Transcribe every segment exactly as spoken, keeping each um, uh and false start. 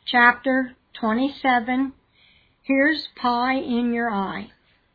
Chapter twenty-seven, Here's Pie in Your Eye.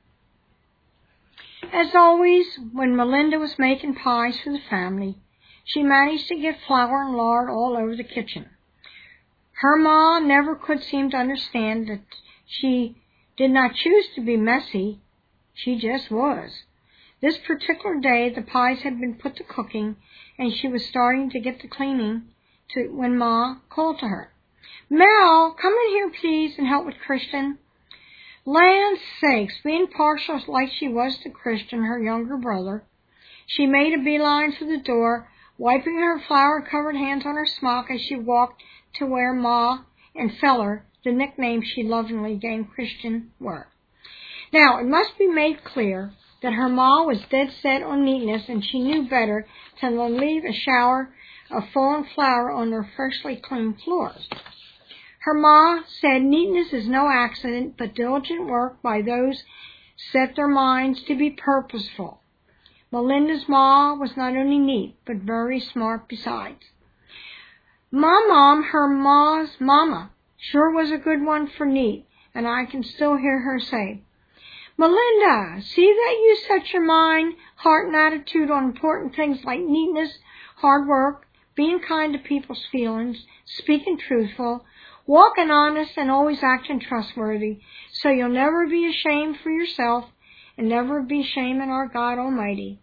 As always, when Melinda was making pies for the family, she managed to get flour and lard all over the kitchen. Her ma never could seem to understand that she did not choose to be messy. She just was. This particular day, the pies had been put to cooking, and she was starting to get the cleaning to when Ma called to her. "Mel, come in here, please, and help with Christian." Land's sakes, being partial like she was to Christian, her younger brother, she made a beeline for the door, wiping her flour-covered hands on her smock as she walked to where Ma and Feller, the nickname she lovingly gave Christian, were. Now, it must be made clear that her ma was dead set on neatness, and she knew better than leave a shower of fallen flour on their freshly cleaned floors. Her ma said neatness is no accident, but diligent work by those set their minds to be purposeful. Melinda's ma was not only neat, but very smart besides. My mom, her ma's mama, sure was a good one for neat, and I can still hear her say, "Melinda, see that you set your mind, heart, and attitude on important things like neatness, hard work, being kind to people's feelings, speaking truthful, walking honest, and always acting trustworthy, so you'll never be ashamed for yourself and never be shaming our God Almighty.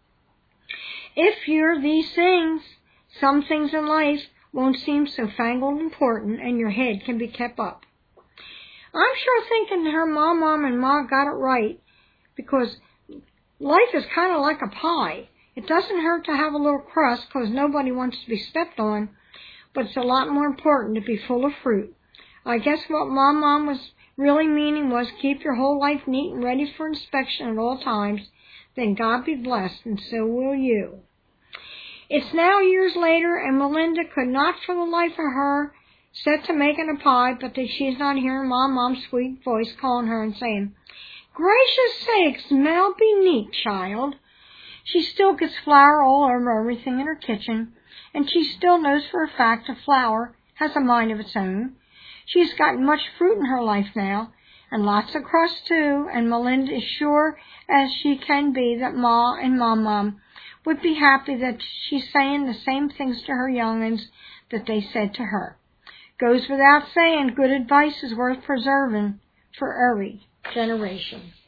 If you're these things, some things in life won't seem so fangled important, and your head can be kept up." I'm sure thinking her mom, mom, and ma got it right, because life is kind of like a pie. It doesn't hurt to have a little crust, because nobody wants to be stepped on, but it's a lot more important to be full of fruit. I guess what Mom Mom was really meaning was keep your whole life neat and ready for inspection at all times, then God be blessed, and so will you. It's now years later, and Melinda could not for the life of her set to making a pie, but that she's not hearing Mom Mom's sweet voice calling her and saying, "Gracious sakes, Mel, be neat, child." She still gets flour all over everything in her kitchen, and she still knows for a fact that flour has a mind of its own. She's gotten much fruit in her life now, and lots of crust too, and Melinda is sure as she can be that Ma and Mom Mom would be happy that she's saying the same things to her young'uns that they said to her. Goes without saying, good advice is worth preserving for every generation.